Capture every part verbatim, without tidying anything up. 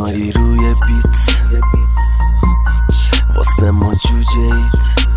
میاری روی بیت واسه ما جوجیت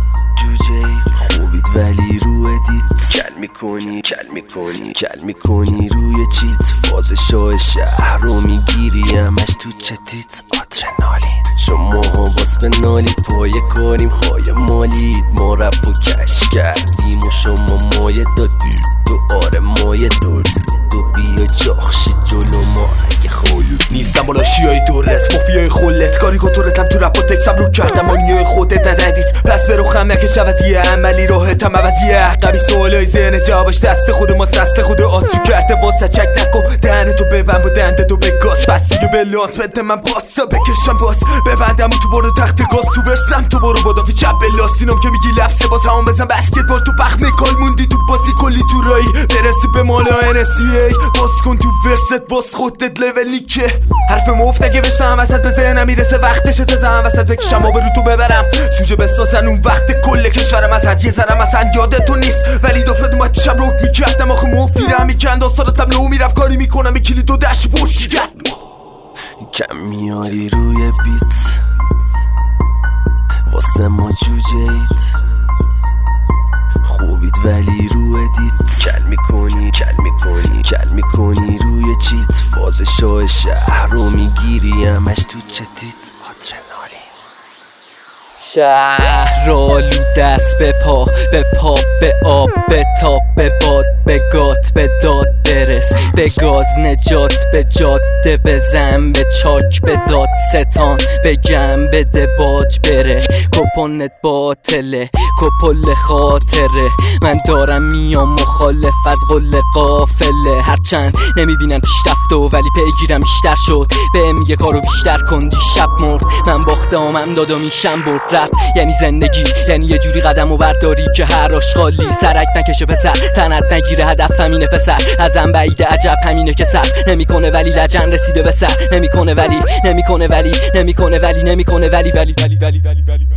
خوبید ولی رو ادیت کل میکنی کل میکنی کل میکنی روی چیت فاز شاه شهر رو میگیری همش تو چتیت آدرنالین شما ها باز به نالید پای کاریم خواهی مالید ما رپ و کش کردیم و شما مایه دادید تو آره مایه دارید تو بیا جاخشید جلو ما اگه خواهید نیستم بالا شیای دورت مافیای خلت کاری کتورتم تو رپ و تکسم رو کردم آنیای خودت ندادید پس برو خم نکش عوضیه عملی راحتم عوضیه عقبی سوالای ذهن جوابش دست خود ما دست خود آسیو کرده واسه چک نکن دهن تو ببند با دنده تو بگاز پس دیگه به لانت بده من باسا بکشم باز ببندم و تو برو تخت گاز تو برسم تو برو بادافی چپ لاستینم که میگی لفظه باز همون بزن بسکتبال تو پخ میکال موندی تو بازی کلی تو رایی برسی به مالا ان اس ای باز کن تو ورست باز خودت لول نیکه حرف مفت اگه بشنم وسط به ذهنم میرسه وقتشه تا زنم وسط بکشم آب رو تو ببرم سوژه بسازن اون وقت کل کشورم از هدیه زنم اصلا یاد تو نیست ولی دفعه اومد تو شب روک میکردم آخه مفیرم میکند آثارتم لو میرفت کاری میکنم کلی تو دشت برشی کرد کم میاری روی بیت واسه ما جوجیت خوبید ولی رو ادیت کل میکنی کل میکنی کل میکنی روی چیت فاز شاه شهر رو میگیری همش تو چتیت آدرنالین شهر آلو دست به پا به پا به آب به تاب به باد به گات به داد برس به گاز نجات به جاده بزن به چاک به داد ستان به گم بده باج بره کپونت باطله کپل خاطره من دارم میام مخالف از قل قافله هرچند نمیبینن پیشرفت و ولی پیگیرم بیشتر شد به میگه کارو بیشتر کن دیشب مرد من باختم هم دادا میشم برد رفت یعنی زندگی یعنی یه جوری قدم و برداری که هر آشغالی سرک نکشه پسر تنت نگیره هدف همینه پسر ازم بعیده عجب همینه که سر نمیکنه ولی لجن رسیده به سر نمیکنه ولی نمیکنه ولی نمیکنه ولی نمیکنه ولی ولی ولی ولی ولی ولی